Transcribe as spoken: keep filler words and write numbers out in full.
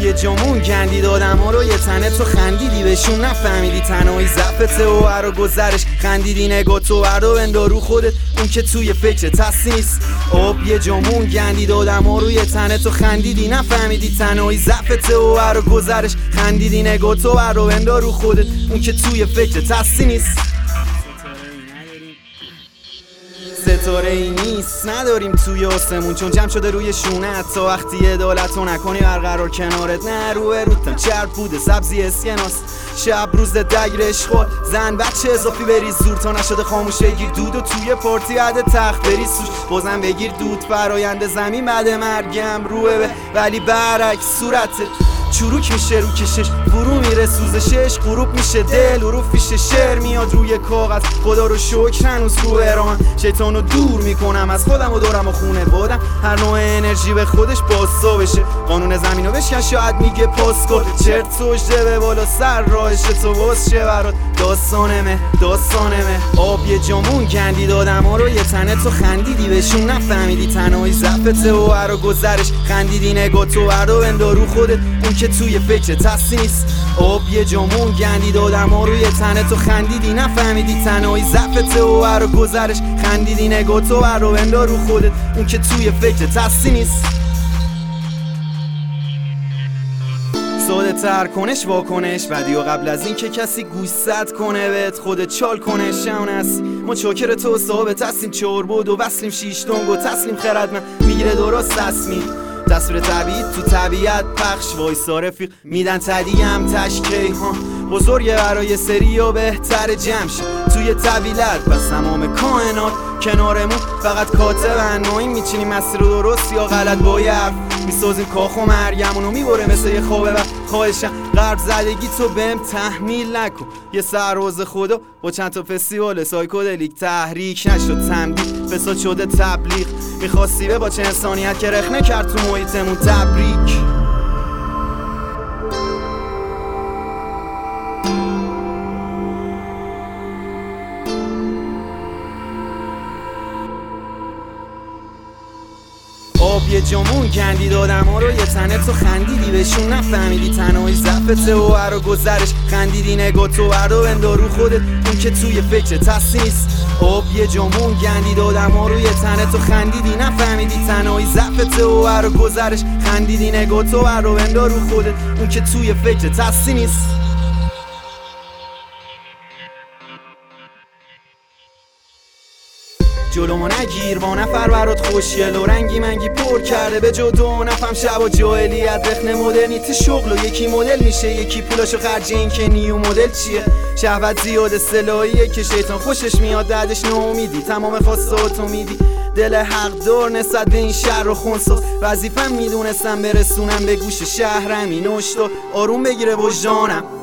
یه جامون گندی دادم ها رو یه تنه تو خندیدی بهشون نفهمیدی تنهایی ضعفته و هر و گذرش خندیدی نگاه تو هر رو بندار رو خودت اون که توی فکرت هستی نیست. آب یه جامون گندی دادم ها رو یه تنه تو خندیدی نفهمیدی تنهایی ضعفته و هر و گذرش خندیدی نگاه تو هر رو بندار رو خودت اون که توی فکرت هستی نیست. ستاره ای نیست نداریم توی آسمون چون جمع شده روی شونت تا وقتی عدالتو نکنی برقرار کنارت نه روی روتم چرب بوده سبزی اسکناس شب روز دگر اشغال زن بچه اضافی بریز زور تا نشده خاموش بگیر دود و توی پارتی عده تخت بریز سوش بازم بگیر دود فراینده زمین بعد مرگم روه به ولی برعکس صورتت چروک میشه رو کشش فرو میره سوزشش غروب میشه دل حروف پیش شعر میاد روی کاغذ خدا رو شکر هنوز رو ارامم شیطانو دور میکنم از خودم و دورم و خونه بادم هر نوع انرژی به خودش باسا بشه قانون زمینو بشکن شاید میگه پاس کن چرت سجده به بالا سر راهش تو باز شه برات داستانمه داستانمه آب یه جامون گندی دادم ها رو یه تنه تو خندیدی بهشون نفهمیدی تنهایی ضعفته و هر و گذرش خندیدی نگاه تو هر رو بندار رو خودت اون که توی فکرت هستی نیست. آب یه جامون گندی دادم ها رو یه تنه تو خندیدی نفهمیدی تنهایی ضعفته و هر و گذرش خندیدی نگاه تو هر رو بندار رو خودت اون که توی فکرت هستی نیست. ساده تر کنش واکنش بدی و قبل از این که کسی گوشت کنه بهت خودت چال کنه شون هستی ما چاکر تو ثابت هستیم چور بود و وصلیم شیش دنگ و تسلیم خرد من میگیره درست تصمیم تصویر طبیعی تو طبیعت پخش وایسا رفیق میدن تدیه هم تشکی ها بزرگه برای سری و بهتر جمش توی طویلت پس تمام کائنات کنارمون فقط کاتبن ما این میچینیم مسیر رو درست یا غلط با یه حرف میسازیم کاخ و مرگمونو میبره مثل یه خوابه و خواهشم غرب زدگی تو بهم تحمیل نکن یه سرروز خدا با چند تا فستیوال سایکودلیک تحریک نشد تمدید فساد شده تبلیغ میخواستی به با چه انسانیت که رخنه کرد تو محیطمون تبریک. آب یه جامون گندی دادم ها رو یه تنه تو خندیدی بهشون نفهمیدی تنهایی ضعفته و هر و گذرش خندیدی نگاه تو هر رو بندار رو خودت اون که توی فکرت هستی نیست. آب یه جامون گندی دادم ها رو یه تنه تو خندیدی نفهمیدی تنهایی ضعفته و هر و گذرش خندیدی نگاه تو هر رو بندار رو خودت اون که توی فکرت هستی نیست. جلومو نگیر با نفر برات خوشیل و رنگی منگی پر کرده به جو دو نفهم شب و جاهلیت رخن مدرنیت شغل و یکی مدل میشه یکی پولاشو خرج این که نیو مدل چیه شهوت زیاد سلاحیه که شیطان خوشش میاد دردش ناامیدی تمام خواستاتو میدی دل حق دار نسبت به این شهر و خونساز وظیفم میدونستم برسونم به گوش شهرم این اشتار آروم بگیره وجدانم